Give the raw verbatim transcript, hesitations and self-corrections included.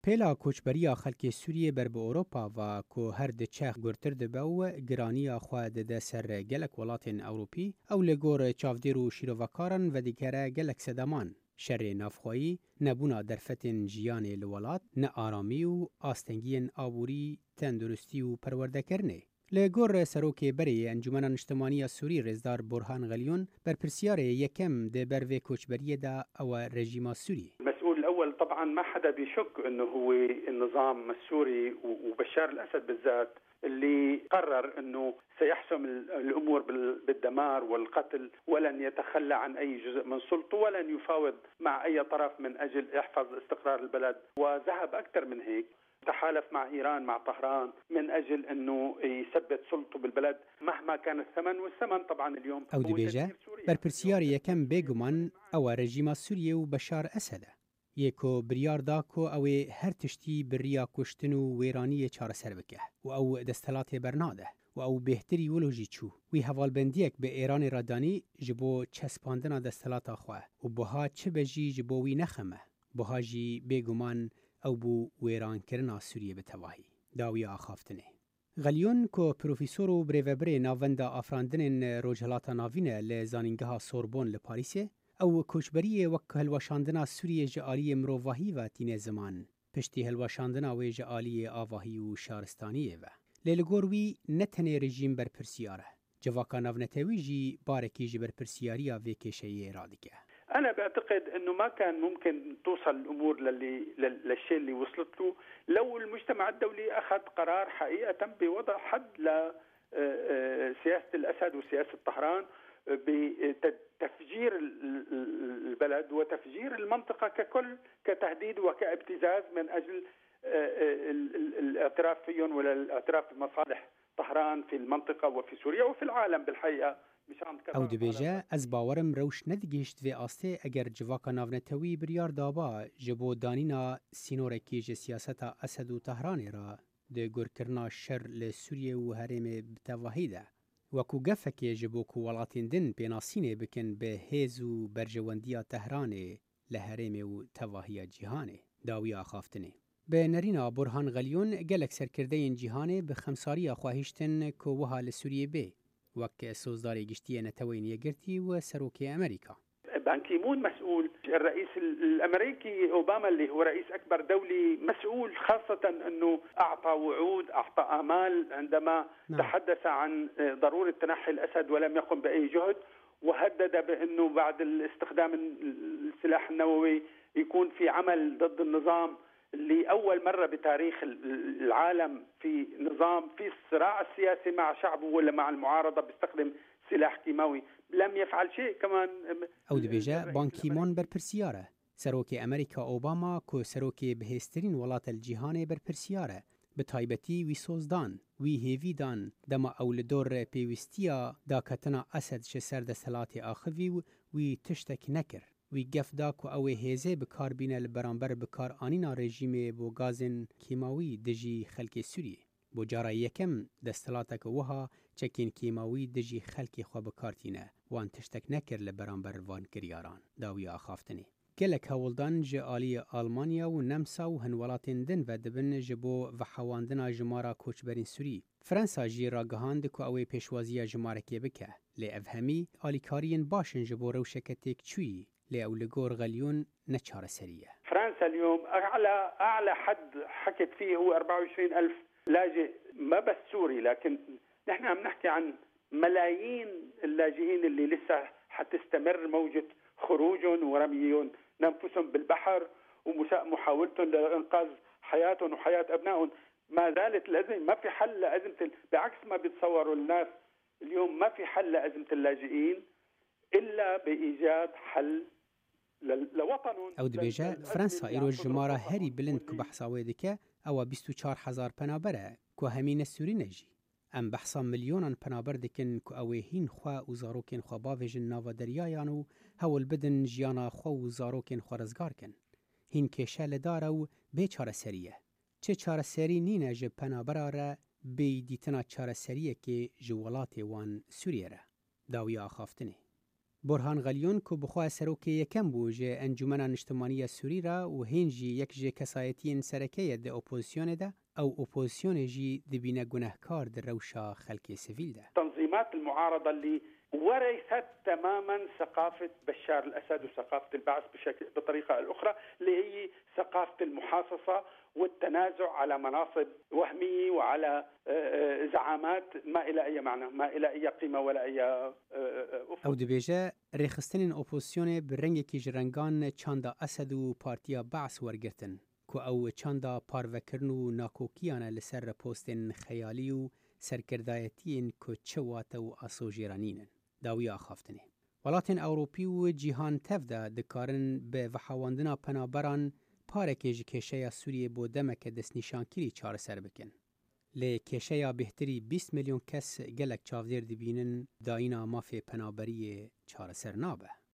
پیلا کوچبریا خلک سوریه بر به اروپا و کو هر د چخ گرتر د بو گرانیا خو د سر گلک ولاتن اوروپی او لګور چاودیرو شیروکارن و دیگره گلک سدمان شر نافخوایی نبونا درفتن جیان الولات نه آرامی و آستنگین آبوری تندرستی و پرورده کرنه لګور سروک بری انجمن اجتماعی سوری رزدار برهان غلیون بر پرسیار یکم د بروی کوچبریه دا او رژیم سوری. المسؤول الأول طبعا ما حدا بيشك أنه هو النظام السوري وبشار الأسد بالذات اللي قرر أنه سيحسم الأمور بالدمار والقتل ولن يتخلى عن أي جزء من سلطته ولن يفاوض مع أي طرف من أجل يحفظ استقرار البلد، وذهب أكثر من هيك، تحالف مع إيران مع طهران من أجل أنه يثبت سلطته بالبلد مهما كان الثمن، والثمن طبعا اليوم أو دبيجة برپرسیار یکم بگمان او رژیم سوریه و بشار اسده یکو بریار دا کو او هر تشتی بریا کشتن و ویرانی چاره سر بکه و او دستلات برناده و او بهتری ولوجی چو وی حوالبندیک به ایران رادانی جبو چسپاندن دستلات خواه و بها چه بجی جبو وی نخمه بها جی بگمان او بو ویران کرنا سوریه به تواهی داوی آخافتنه. غلیون کو پروفیسور و بریوبری ناوندا آفراندن روجهلاتا ناوینه لزانینگها سوربون لپاریسه او کوچبری وک هلوشاندنا سوریه جعالی مروواهی و تین زمان پشتی هلوشاندنا و جعالی آواهی و شارستانیه و لیلگوروی نتنه رژیم بر پرسیاره جواکا ناونتوی جی بارکی جی بر پرسیاریا و کشهی رادکه. أنا بعتقد أنه ما كان ممكن توصل الأمور للي للشيء اللي وصلت له لو المجتمع الدولي أخذ قرار حقيقة بوضع حد لسياسة الأسد وسياسة طهران بتفجير البلد وتفجير المنطقة ككل كتهديد وكابتزاز من أجل الاعتراف فيهم ولا الاعتراف بمصالح طهران في المنطقة وفي سوريا وفي العالم بالحقيقة. او دبیجه از باورم روش ندگیشت و آسته اگر جواکا ناونتوی بریار دابا جبو دانینا سینورکی ج سیاست اسد و تهران را ده گرکرنا شر لسوریه و هرم بتواهی ده وکو گفکی جبو کو ولاتین دن بیناسینه بکن به هیز و برجواندیا تهران لهرم و تواهی جهانه داوی آخافتنه. به نرینا برهان غلیون گلک سرکرده این جهانه به خمساری خواهشتن که وها لسوریه بی وك سوزداري جشتية نتوين يقرتي وسروكي أمريكا. بان كيمون مسؤول، الرئيس الأمريكي أوباما اللي هو رئيس أكبر دولي مسؤول، خاصة أنه أعطى وعود أعطى آمال عندما نعم. تحدث عن ضرورة تنحي الأسد ولم يقم بأي جهد، وهدد بأنه بعد الاستخدام السلاح النووي يكون في عمل ضد النظام اللي أول مرة بتاريخ العالم في نظام في الصراع السياسي مع شعبه ولا مع المعارضة بيستخدم سلاح كيماوي لم يفعل شيء كمان. او دبيجا بان كيمون برپرسياره سروكي أمريكا أوباما كو سروكي بهسترين ولات الجهان برپرسياره بتايبتي وي سوزدان وي هيفي دان دما اول دور بيوستيا دا كتنا أسد شسر دستلات آخوي وي تشتك نكر وی گف دا کو او هیزه بکار بینه لبرانبر بکار آنینا رژیم بو گازن کیماوی دجی خلک سوریه بو جارا یکم دستلاتک وها چکین کیماوی دجی خلک خو بکارتینه وان تشتک نکر لبرانبر وان کریاران داوی آخافتنی گلک هولدان جالی آلمانیا و نمسا و هنولاتین دن و دبن جبو و حواندنا جمارا کوچبرین سوری فرانسا جی را گهاند کو او پیشوازی جمارکی بکه لی افهمی آلیکارین باشن جبو روشکتک چوی لأولغور غليون نشار سرية. فرنسا اليوم أعلى أعلى حد حكت فيه هو أربعة وعشرين ألف لاجئ، ما بس سوري، لكن نحن عم نحكي عن ملايين اللاجئين اللي لسه حتستمر موجة خروجهم ورميهم ننفسهم بالبحر ومحاولتهم لإنقاذ حياتهم وحياة أبنائهم. ما زالت الأزمة، ما في حل لأزمة، بعكس ما بيتصوروا الناس اليوم ما في حل لأزمة اللاجئين إلا بإيجاد حل او دبیجه فرانسا ایرو جمارا هری بلند که بحثاوی دکه او بیست و چهار هزار پنابره که همین سوری نجی ام بحثا میلیونان پنابر دکن که او هین خواه و زاروکن خواه باویجن ناو دریایانو هول بدن جیانا خواه و زاروکن خواه رزگار کن هین که شل داره و بی چاره سریه چه چاره سری نینه جه پنابره را بی دیتنا چاره سریه که جوالات وان سوریه را داوی آخافتنه. برهان غلیون که بخواه سروک یکم بو جه انجمن نیشتمانی سوری را و هنجی یک جه کسایتین سرکه ده اپوزیسیون ده او اپوزیسیون جی دبینه گناهکار در روشا خلق سیویل ده. تنظيمات المعارضة اللي ورثت تماما ثقافة بشار الأسد وثقافة البعث بشكل بطريقة أو أخرى، اللي هي ثقافة المحاصصة والتنازع على مناصب وهمية وعلى زعامات ما إلى أي معنى، ما إلى أي قيمة ولا أي أفق. او دبیجه ریخستن اپوزیسیون برنگ کی جرنگان چاندا اسد و پارتیا بعث ورگرتن که او چاندا پاروکرن و ناکوکیان لسر پوستن خیالی و سرکردایتین که چوات و آسوجیرانینن داوی آخافتنه. ولاتن اوروپی و جیهان تفده دکارن به وحواندنا پنابران پارکیج کشه سوریه بو دمک دست نشانکیری چار سر بکن. لی کشه بهتری بیست میلیون کس گلک چاودیر دبینن داینا مافی پنابری چار سر نابه.